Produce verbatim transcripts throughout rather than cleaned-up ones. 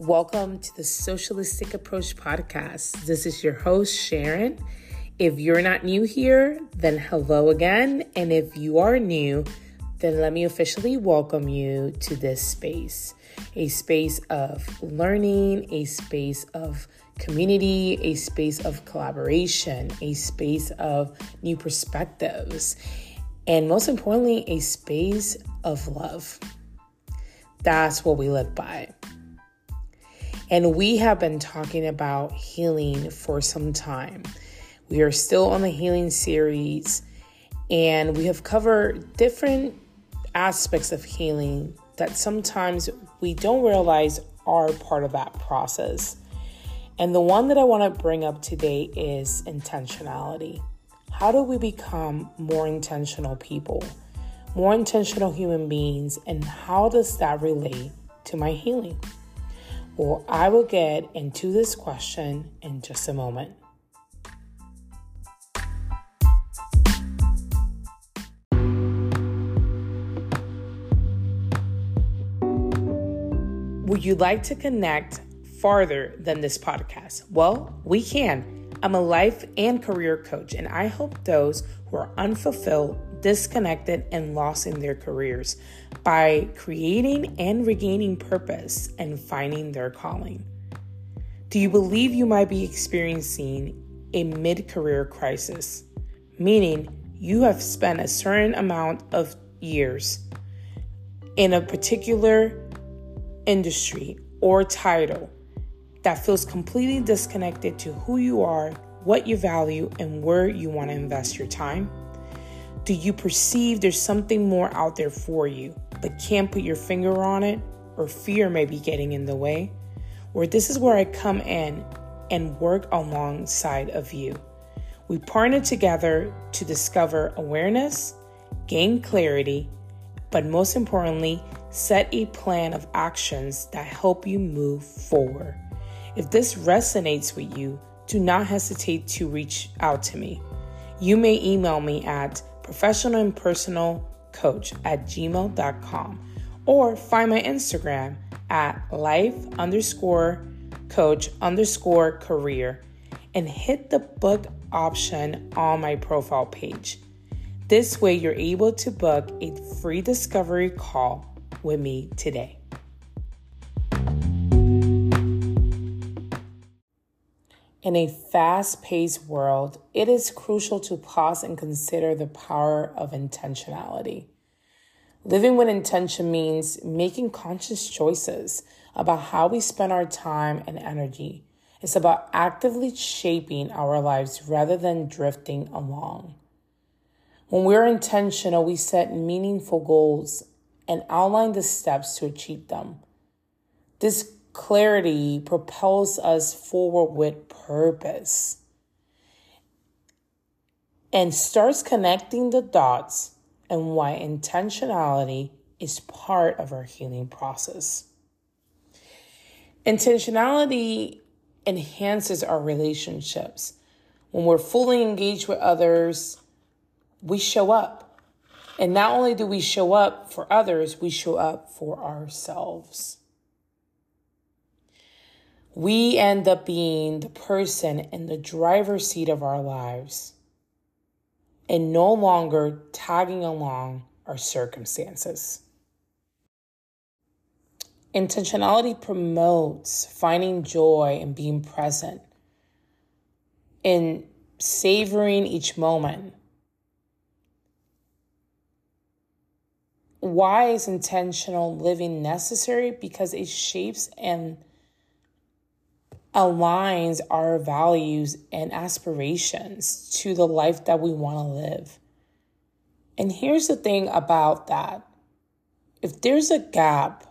Welcome to the Socialistic Approach Podcast. This is your host, Sharon. If you're not new here, then hello again. And if you are new, then let me officially welcome you to this space. A space of learning, a space of community, a space of collaboration, a space of new perspectives, and most importantly, a space of love. That's what we live by. And we have been talking about healing for some time. We are still on the healing series, and we have covered different aspects of healing that sometimes we don't realize are part of that process. And the one that I want to bring up today is intentionality. How do we become more intentional people, more intentional human beings, and how does that relate to my healing? Well, I will get into this question in just a moment. Would you like to connect farther than this podcast? Well, we can. I'm a life and career coach, and I help those who are unfulfilled, disconnected, and lost in their careers by creating and regaining purpose and finding their calling. Do you believe you might be experiencing a mid-career crisis, meaning you have spent a certain amount of years in a particular industry or title that feels completely disconnected to who you are, what you value, and where you want to invest your time? Do you perceive there's something more out there for you, but can't put your finger on it, or fear may be getting in the way? Or this is where I come in and work alongside of you. We partner together to discover awareness, gain clarity, but most importantly, set a plan of actions that help you move forward. If this resonates with you, do not hesitate to reach out to me. You may email me at professional and personal coach at gmail dot com or find my Instagram at life underscore coach underscore career and hit the book option on my profile page. This way you're able to book a free discovery call with me today. In a fast-paced world, it is crucial to pause and consider the power of intentionality. Living with intention means making conscious choices about how we spend our time and energy. It's about actively shaping our lives rather than drifting along. When we're intentional, we set meaningful goals and outline the steps to achieve them. This clarity propels us forward with purpose and starts connecting the dots and why intentionality is part of our healing process. Intentionality enhances our relationships. When we're fully engaged with others, we show up. And not only do we show up for others, we show up for ourselves. We end up being the person in the driver's seat of our lives and no longer tagging along our circumstances. Intentionality promotes finding joy and being present and savoring each moment. Why is intentional living necessary? Because it shapes and aligns our values and aspirations to the life that we want to live. And here's the thing about that. If there's a gap,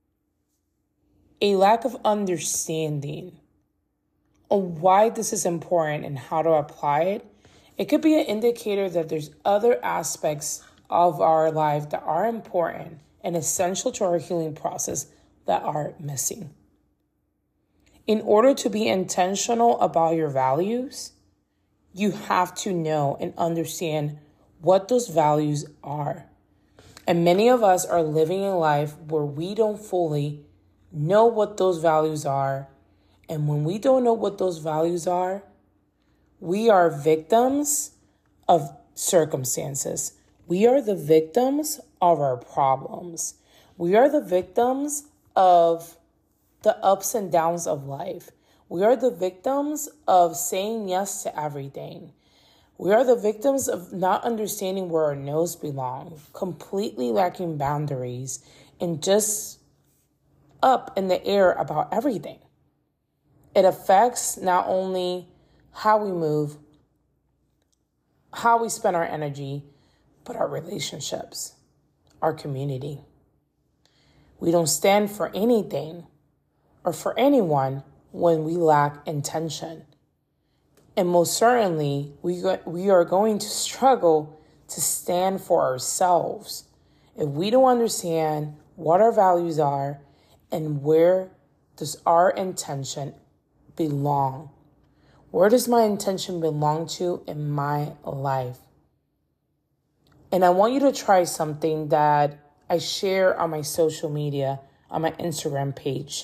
a lack of understanding on why this is important and how to apply it, it could be an indicator that there's other aspects of our life that are important and essential to our healing process that are missing. In order to be intentional about your values, you have to know and understand what those values are. And many of us are living a life where we don't fully know what those values are. And when we don't know what those values are, we are victims of circumstances. We are the victims of our problems. We are the victims of the ups and downs of life. We are the victims of saying yes to everything. We are the victims of not understanding where our no's belong, completely lacking boundaries, and just up in the air about everything. It affects not only how we move, how we spend our energy, but our relationships, our community. We don't stand for anything or for anyone when we lack intention. And most certainly, we go, we are going to struggle to stand for ourselves if we don't understand what our values are and where does our intention belong. Where does my intention belong to in my life? And I want you to try something that I share on my social media, on my Instagram page.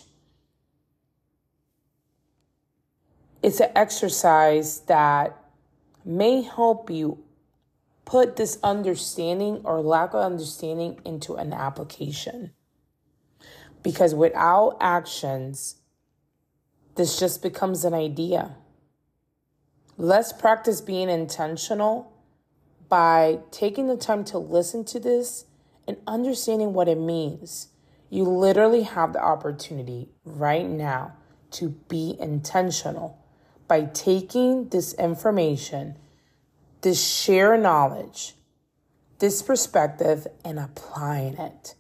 It's an exercise that may help you put this understanding or lack of understanding into an application. Because without actions, this just becomes an idea. Let's practice being intentional by taking the time to listen to this and understanding what it means. You literally have the opportunity right now to be intentional by taking this information, this shared knowledge, this perspective, and applying it.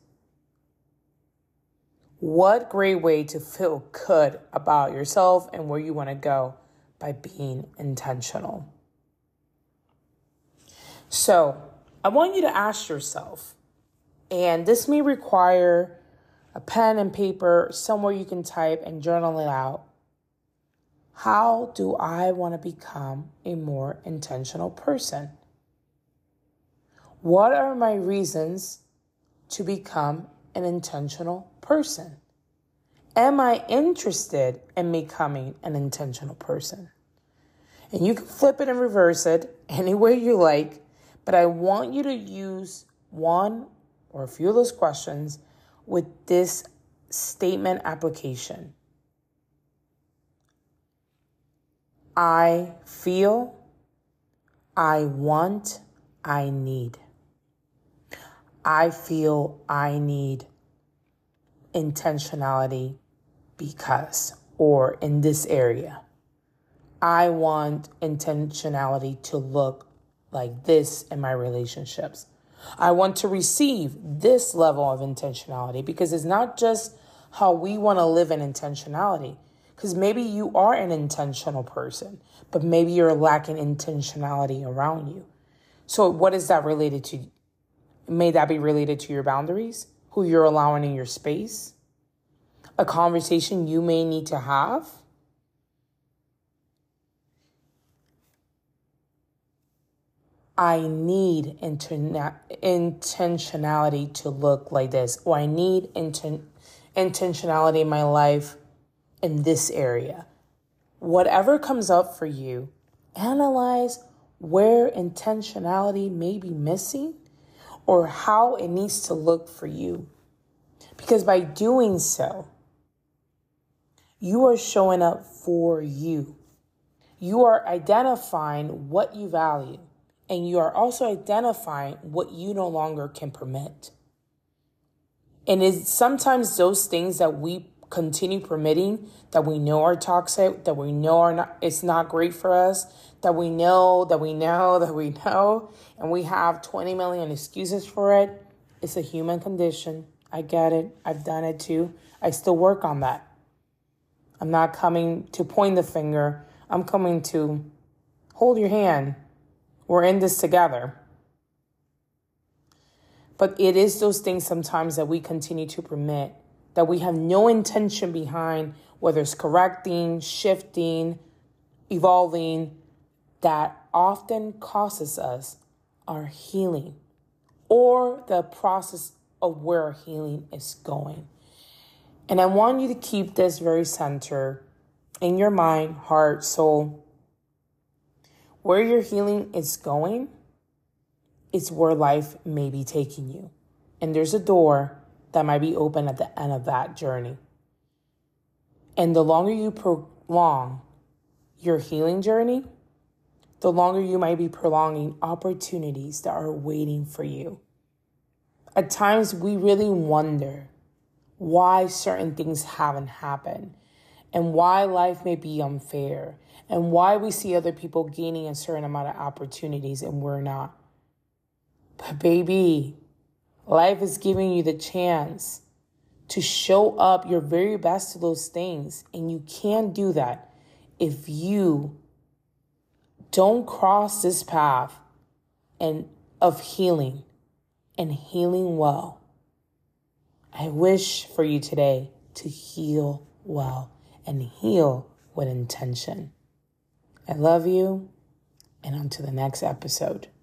What great way to feel good about yourself and where you want to go by being intentional. So I want you to ask yourself, and this may require a pen and paper, somewhere you can type and journal it out. How do I want to become a more intentional person? What are my reasons to become an intentional person? Am I interested in becoming an intentional person? And you can flip it and reverse it any way you like, but I want you to use one or a few of those questions with this statement application. I feel, I want, I need. I feel I need intentionality because, or in this area. I want intentionality to look like this in my relationships. I want to receive this level of intentionality because it's not just how we want to live in intentionality. Because maybe you are an intentional person, but maybe you're lacking intentionality around you. So what is that related to? May that be related to your boundaries, who you're allowing in your space, a conversation you may need to have. I need interna- intentionality to look like this, or I need inten- intentionality in my life in this area. Whatever comes up for you, analyze where intentionality may be missing or how it needs to look for you. Because by doing so, you are showing up for you. You are identifying what you value, and you are also identifying what you no longer can permit. And it's sometimes those things that we continue permitting, that we know are toxic, that we know are not, it's not great for us, that we know, that we know, that we know, and we have twenty million excuses for it. It's a human condition. I get it. I've done it too. I still work on that. I'm not coming to point the finger. I'm coming to hold your hand. We're in this together. But it is those things sometimes that we continue to permit, that we have no intention behind, whether it's correcting, shifting, evolving, that often causes us our healing or the process of where our healing is going. And I want you to keep this very center in your mind, heart, soul. Where your healing is going, it's where life may be taking you. And there's a door that might be open at the end of that journey. And the longer you prolong your healing journey, the longer you might be prolonging opportunities that are waiting for you. At times, we really wonder why certain things haven't happened and why life may be unfair and why we see other people gaining a certain amount of opportunities and we're not. But baby, life is giving you the chance to show up your very best to those things. And you can't do that if you don't cross this path and of healing and healing well. I wish for you today to heal well and heal with intention. I love you, and on to the next episode.